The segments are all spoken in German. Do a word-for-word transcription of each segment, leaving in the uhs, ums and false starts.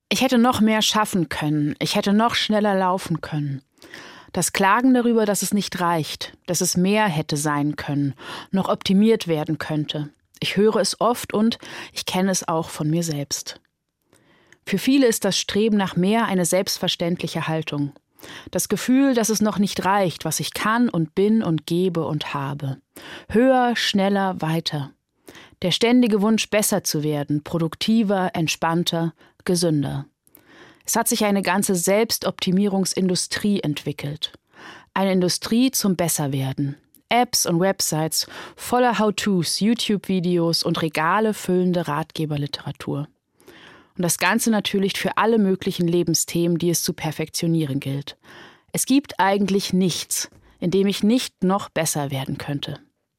Ich hätte noch mehr schaffen können, ich hätte noch schneller laufen können. Das Klagen darüber, dass es nicht reicht, dass es mehr hätte sein können, noch optimiert werden könnte. Ich höre es oft und ich kenne es auch von mir selbst. Für viele ist das Streben nach mehr eine selbstverständliche Haltung. Das Gefühl, dass es noch nicht reicht, was ich kann und bin und gebe und habe. Höher, schneller, weiter. Der ständige Wunsch, besser zu werden, produktiver, entspannter, gesünder. Es hat sich eine ganze Selbstoptimierungsindustrie entwickelt. Eine Industrie zum Besserwerden. Apps und Websites voller How-Tos, YouTube-Videos und Regale füllende Ratgeberliteratur. Und das Ganze natürlich für alle möglichen Lebensthemen, die es zu perfektionieren gilt. Es gibt eigentlich nichts, in dem ich nicht noch besser werden könnte.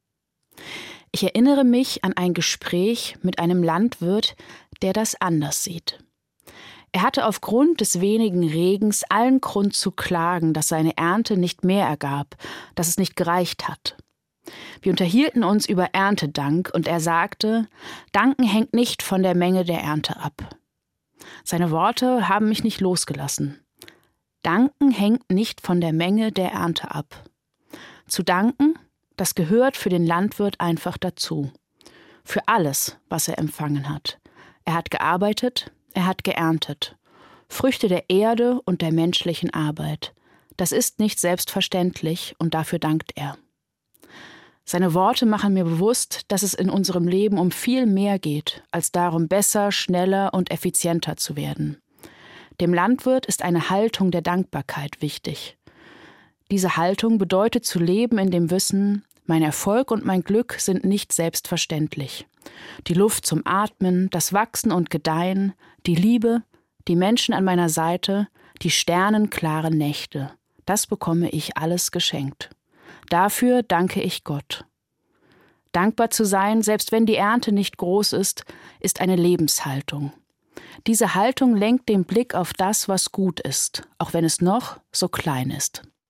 Ich erinnere mich an ein Gespräch mit einem Landwirt, der das anders sieht. Er hatte aufgrund des wenigen Regens allen Grund zu klagen, dass seine Ernte nicht mehr ergab, dass es nicht gereicht hat. Wir unterhielten uns über Erntedank und er sagte, Danken hängt nicht von der Menge der Ernte ab. Seine Worte haben mich nicht losgelassen. Danken hängt nicht von der Menge der Ernte ab. Zu danken, das gehört für den Landwirt einfach dazu. Für alles, was er empfangen hat. Er hat gearbeitet, er hat geerntet. Früchte der Erde und der menschlichen Arbeit. Das ist nicht selbstverständlich und dafür dankt er. Seine Worte machen mir bewusst, dass es in unserem Leben um viel mehr geht, als darum, besser, schneller und effizienter zu werden. Dem Landwirt ist eine Haltung der Dankbarkeit wichtig. Diese Haltung bedeutet zu leben in dem Wissen, mein Erfolg und mein Glück sind nicht selbstverständlich. Die Luft zum Atmen, das Wachsen und Gedeihen, die Liebe, die Menschen an meiner Seite, die sternenklaren Nächte, das bekomme ich alles geschenkt. Dafür danke ich Gott. Dankbar zu sein, selbst wenn die Ernte nicht groß ist, ist eine Lebenshaltung. Diese Haltung lenkt den Blick auf das, was gut ist, auch wenn es noch so klein ist.